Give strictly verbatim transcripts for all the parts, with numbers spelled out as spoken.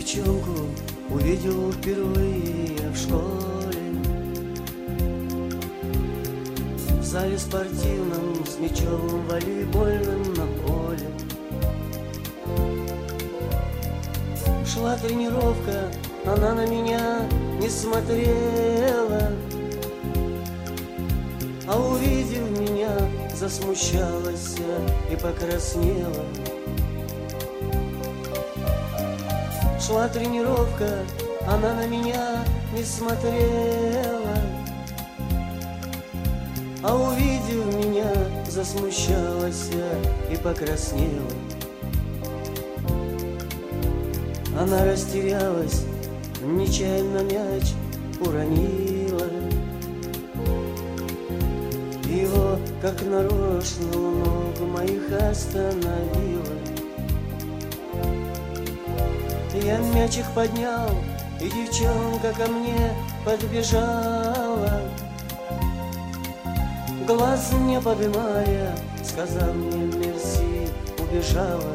девчонку увидел впервые я в школе, в зале спортивном с мячом волейбольным на поле. Шла тренировка, она на меня не смотрела, а увидев меня, засмущалась и покраснела. Шла тренировка, она на меня не смотрела, а увидев меня, засмущалась и покраснела. Она растерялась, нечаянно мяч уронила, его, как нарочно, у ног моих остановила. Я мячик поднял, и девчонка ко мне подбежала, глаз не подымая, сказав мне мерси, убежала.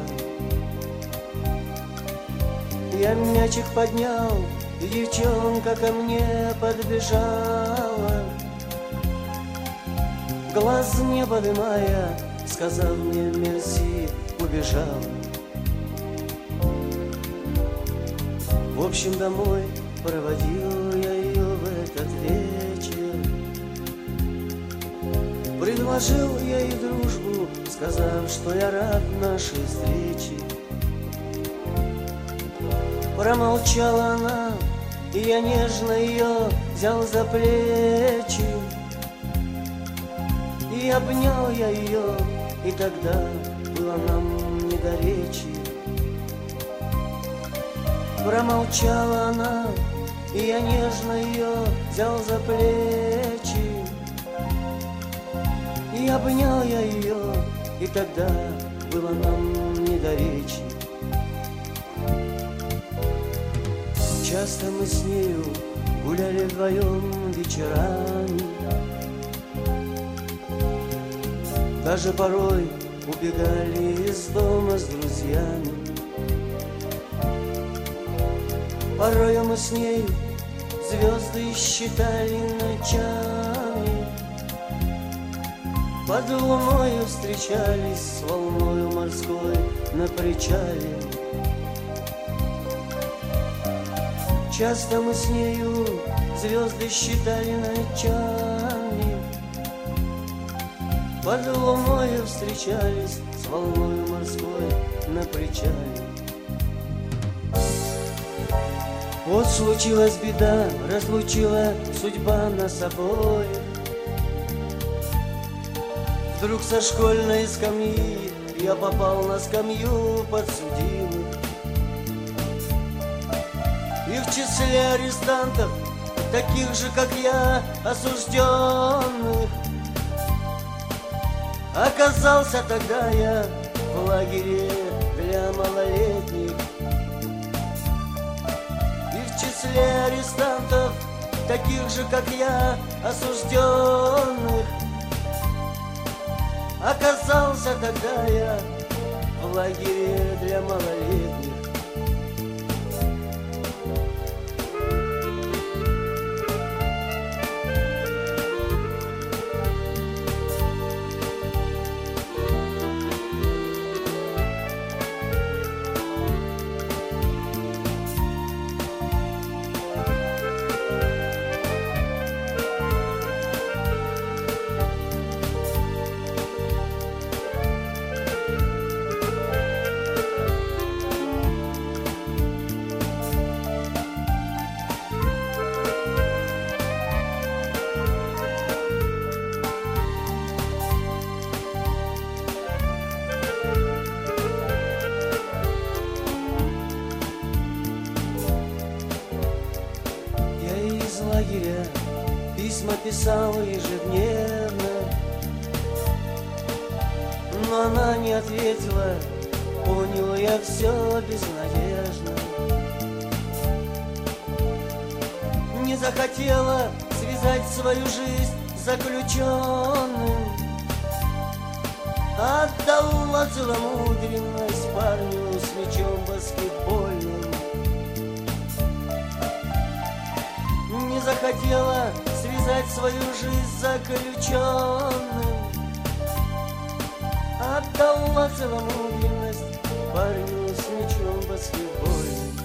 Я мячик поднял, и девчонка ко мне подбежала, глаз не подымая, сказав мне мерси, убежала. В общем, домой проводил я ее в этот вечер, предложил я ей дружбу, сказав, что я рад нашей встрече. Промолчала она, и я нежно ее взял за плечи, и обнял я ее, и тогда было нам не до речи. Промолчала она, и я нежно ее взял за плечи, и обнял я ее, и тогда было нам не до речи. Часто мы с нею гуляли вдвоем вечерами, даже порой убегали из дома с друзьями. Порой мы с нею звезды считали ночами, под луною встречались с волною морской на причале. Часто мы с нею звезды считали ночами, под луною встречались с волною морской на причале. Вот случилась беда, разлучила судьба нас обоих. Вдруг со школьной скамьи я попал на скамью подсудимых, и в числе арестантов, таких же, как я, осужденных, оказался тогда я в лагере для малолетних. В числе арестантов, таких же, как я, осужденных, оказался тогда я в лагере для малолетних. Лагеря письма писал ежедневно, но она не ответила, понял я все безнадежно. Не захотела связать свою жизнь с заключенным, отдала целомудренность парню с мячом баскетбольным. хотела связать свою жизнь заключенной, отдала целому невинность парню с мячом в баскетболе.